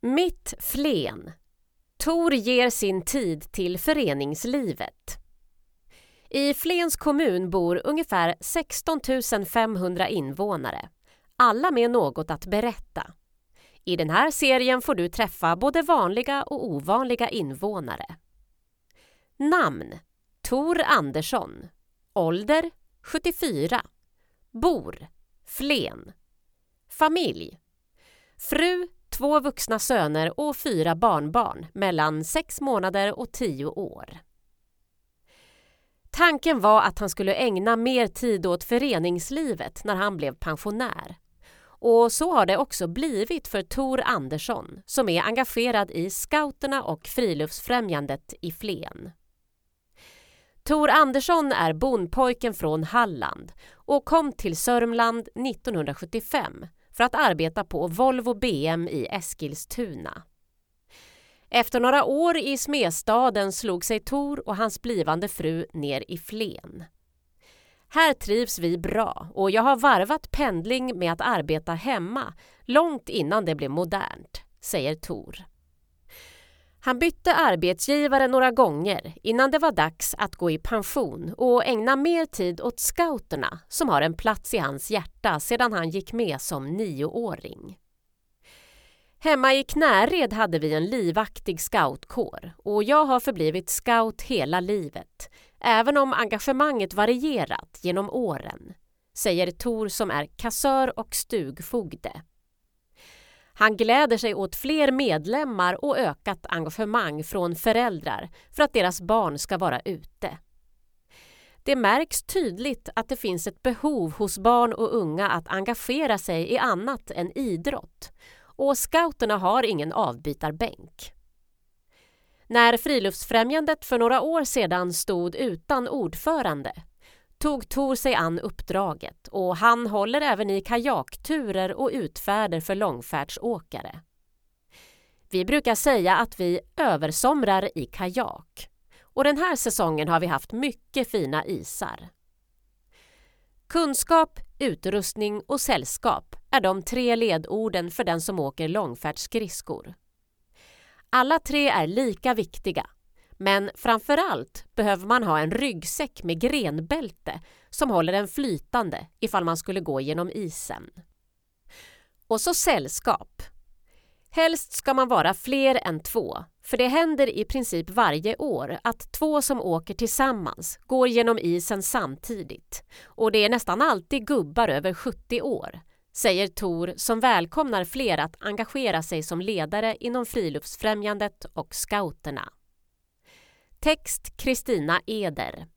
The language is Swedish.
Mitt Flen. Tor ger sin tid till föreningslivet. I Flens kommun bor ungefär 16 500 invånare. Alla med något att berätta. I den här serien får du träffa både vanliga och ovanliga invånare. Namn: Tor Andersson. Ålder: 74. Bor: Flen. Familj: fru, 2 vuxna söner och 4 barnbarn mellan 6 månader och 10 år. Tanken var att han skulle ägna mer tid åt föreningslivet när han blev pensionär. Och så har det också blivit för Tor Andersson, som är engagerad i Scouterna och Friluftsfrämjandet i Flen. Tor Andersson är bondpojken från Halland och kom till Sörmland 1975 för att arbeta på Volvo BM i Eskilstuna. Efter några år i Smedstaden slog sig Tor och hans blivande fru ner i Flen. Här trivs vi bra och jag har varvat pendling med att arbeta hemma långt innan det blev modernt, säger Tor. Han bytte arbetsgivare några gånger innan det var dags att gå i pension och ägna mer tid åt Scouterna som har en plats i hans hjärta sedan han gick med som 9-åring. Hemma i Knäred hade vi en livaktig scoutkår och jag har förblivit scout hela livet, även om engagemanget varierat genom åren, säger Tor som är kassör och stugfogde. Han gläder sig åt fler medlemmar och ökat engagemang från föräldrar för att deras barn ska vara ute. Det märks tydligt att det finns ett behov hos barn och unga att engagera sig i annat än idrott, och Scouterna har ingen avbytarbänk. När Friluftsfrämjandet för några år sedan stod utan ordförande tog Tor sig an uppdraget och han håller även i kajakturer och utfärder för långfärdsåkare. Vi brukar säga att vi översomrar i kajak och den här säsongen har vi haft mycket fina isar. Kunskap, utrustning och sällskap är de 3 ledorden för den som åker långfärdsskridskor. Alla 3 är lika viktiga, men framförallt behöver man ha en ryggsäck med grenbälte som håller en flytande ifall man skulle gå genom isen. Och så sällskap. Helst ska man vara fler än 2, för det händer i princip varje år att 2 som åker tillsammans går genom isen samtidigt. Och det är nästan alltid gubbar över 70 år, säger Tor som välkomnar fler att engagera sig som ledare inom Friluftsfrämjandet och Scouterna. Text Kristina Eder.